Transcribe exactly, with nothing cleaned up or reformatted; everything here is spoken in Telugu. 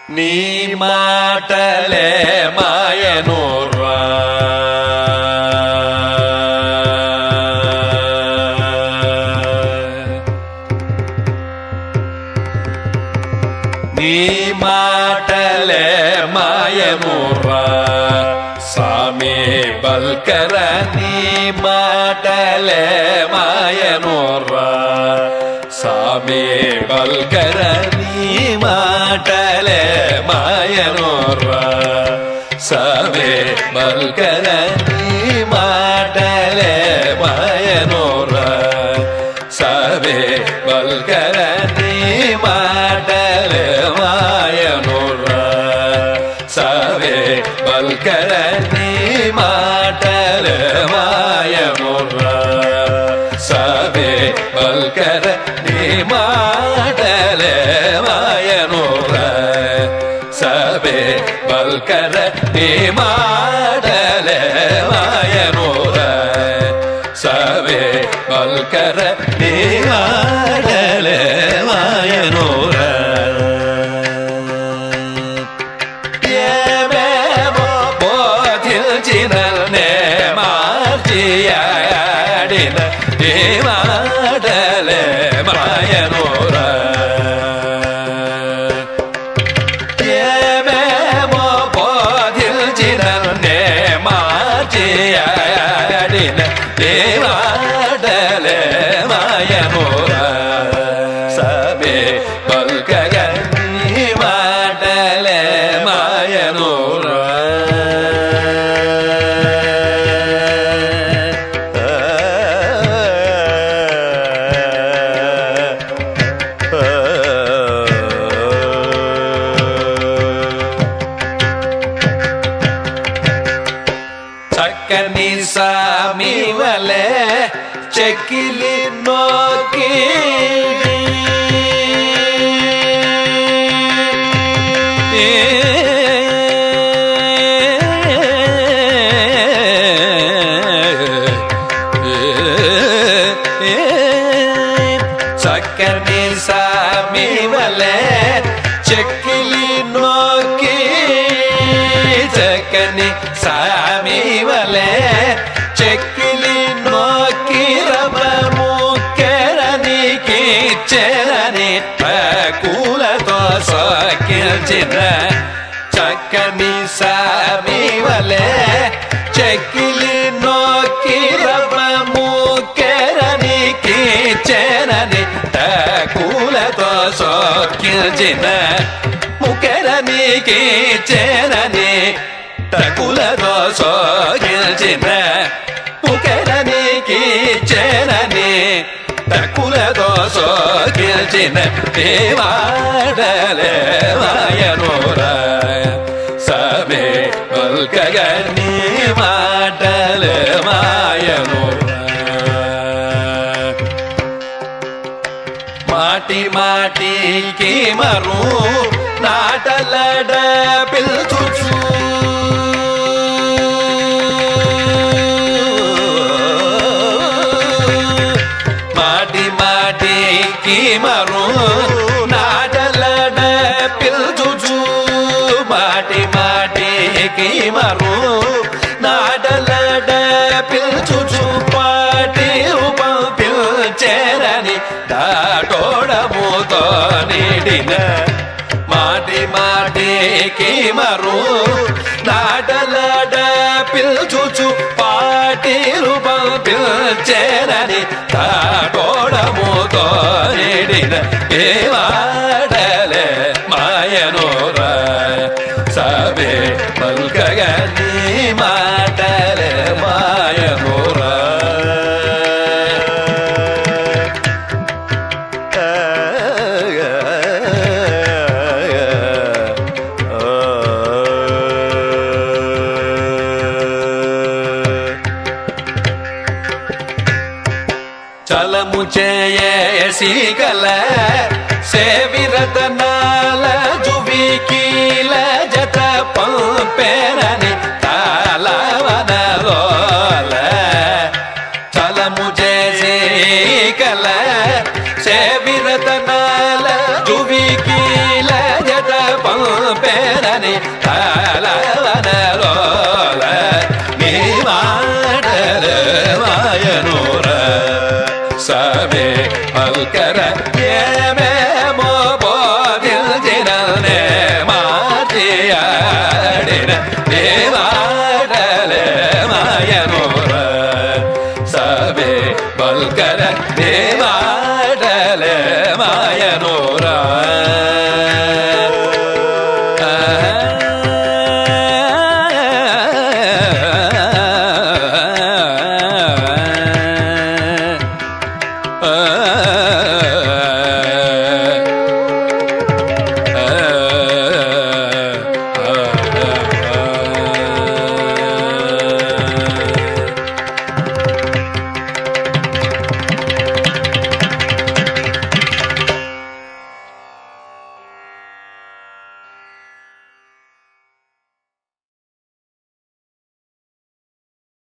నీ మాటలే మాయనురా నీ మాటలే మాయనురా సామి బల్కర నీ మాటలే మాయనురా సామి బల్కర నీ మాటలే మాయనురా సామి బల్కర నీ మాటలే మాయనురా సామి బల్కర నీ మాటలే మాయనురా సామి బల్కర నీ మాటలే మాయనురా సామి బల్కర నీ మాటలే మాయనురా సామి బల్కర నీ మాటలే మాయనురా సామి బల్కర నీ మాటలే మాయనురా ఏమేమో బోధించిన నే మార్చియాడిన నీ మాటలే మాయనురా ఏమేమో బోధించిన నే మార్చియాడిన నీ మాటలే మాయనురా సామి బల్కర నీ మాటలే మాయనురా చక్కని సామి వలె చెక్కిలి నోకి చక్కని సామి వలె చెక్కిలి నోకి చక్కని సామి వలె చెక్కిలి నోకి రమము కెరనికి చెరని కూలతో సోకిల్చిన చక్కని సామి వలె చెక్కిలి నోకి రమము కెరనికి చెరని కూలతో సోకిల్చిన ముకెరనికి చెరని తకులతో సోకిల్చిన ముకెరనికి చెరని తకులతో సోకిల్చిన దేవాడలే మాయనురా సామి బల్కర నీ మాటలే మాయనురా మాటి మాటికి మరు నాటలడ పిల్చుచు మాటి మాటికి మరు నాటలడ పిల్చుచు మాటి మాటికి మరు నాటలడ పిల్చుచు పాటి రూపం పిల్చెరని దాటోడముతో నీడిన మాటి మాటికి మరు నాటలడ పిల్చుచు పాటి రూపం పిల్చెరని దాటోడముతో నీడిన దేవాడలే మాయనురా సామి బల్కర నీ మాటలే మాయనురా చలము చేసి కల సేవిరతనాల జువికీల జత పంపేరని తాళవనలోల చలము చేసి కల సేవిరతనాల జువికీల జత పంప ತಲವನಲೋಲ ನೀ ಮಾಡಲೆ ಮಾಯನೂರ ಸಭೆ ಮಲ್ಕರ ಏಮೆ ಮೋಬೋದಿಲ್ದಿರನೆ ಮಾತಿಯಾಡಿನ ನೀ ಮಾಡಲೆ ಮಾಯನೂರ ಸಭೆ ಮಲ್ಕರ ನೀ ಮಾಡಲೆ ಮಾಯನೂರ